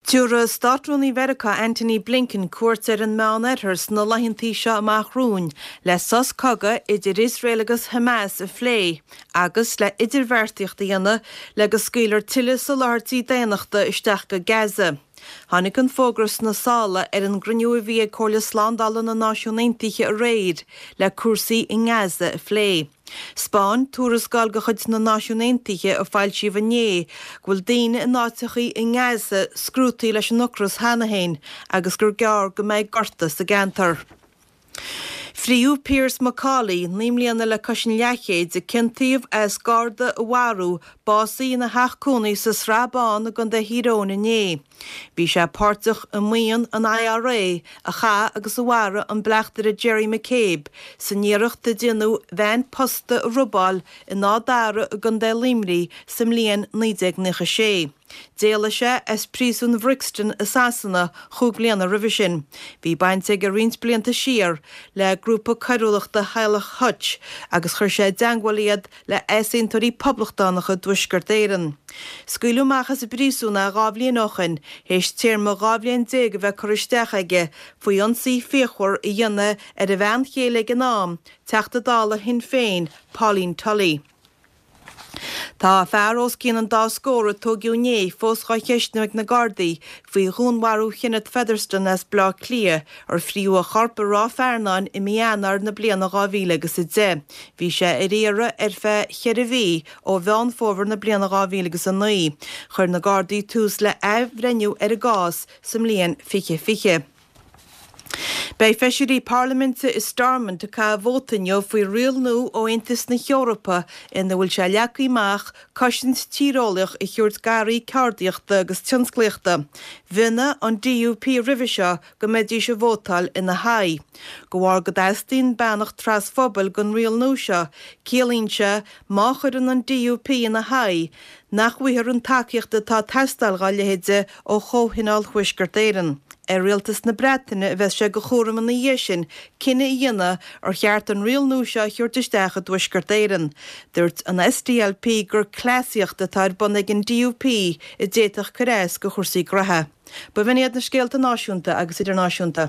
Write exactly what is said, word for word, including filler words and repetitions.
Dúra Stáitreaí Mheiriceá Anthony Blinken cuairt ar an meán Ethers na laithintí seo amach rún le sos cogadh idir Israel agus Hamas a phlé, agus le idirmheirteocht dhéanamh le go scaoilear tuileas sa láirtí déanaachta isteach go Gaza. Tháinig an fógras na sála ar an grniú a bhí comhairle sláindála na Náisiún Aontaithe a réir le cuasaí in Gaza a phlé. Spáin túrascáil go chuid na Náisiún Aontaithe a fáil siomh inné, bhfuil daoine in áiteachí in Gaza scrútaí leis an nuachras Hanahéin agus gur gearr go méid gorta sa gantar. Friú Piers Macaulay, nímlíanana le cossin leachéid a cintíomh as Garda a Warú, básaí na heachcúnaí sa srábán a gon de híróna né. Bhí sé páirteach a muon an I R A a cha agus a Wara an bleachtar a Jerry McCabe, sa níireacht de dinú bhein posta rubal in nádara a gon de limrí sa mbliain naodeag nacha sé. Déala sé as prísún Brixton assassina chúg bliana revision. Bhí bainte go rins blianta siar le grúpa cairúlaachta Heilech Hutch agus chuir sé deanghiliad le éasaontarí poblachtánacha dúisgurt éireann. Scaoileamachas a prísúna a gábhlíon ochan, héis tíirma gábhlíon déag a bheith choristeach aige faoi ionsaí féchúir i dhéanamh ar a bhean chéile an nám, teachta dála hin féin, Pauline Tully. Tá fearrós cían an dá scóra tógiú né fós gá cheisneach na Gardaí faoi dhúnharú Chinnett Featherston as blá clia ar phríú a charpa rá fearnáin i mianar na bliana dhá mhíle agus i dé. Bhí sé i réire ar fe cheirihí ó bhean fómhar na bliana dhá mhíle agus a naí. Chuir na Gardaí tús le eibhreniu ar a gás sa mbliain fiche fiche. Bei feisirí Parliamente is Stormont a cá bhótaineo faoi rial nó ó Aontas na Eorpa ina bhfuil sé leacaí meach cosint tíreolaach i chuirt garí cardiaachta agus tionsclaochta. Bhine an D U P ribhe seo go méidí se bhótáil ina haid. Go bhhar go d'eastain beannacht trasphobal gon rial nó seo, ciallaíonn sé má chuireann an D U P ina haid, nach bhuiithar an takeíochta tá teastáil gá lehéide ó chomhinál chuisgurt éireann. Er rialtas na Breataine a bheith sé go chóram na dhéisin cinenne i dhéine ar cheart an rial nó seo chuirtisteach a dúisgurt éireann. Dúirt an S D L P gur cléasiacht atá ar bonnig an D U P i déiteach coréis go chursaí grothe. Ba bhíoniad na scéalta náisiúnta agus idirnáisiúnta.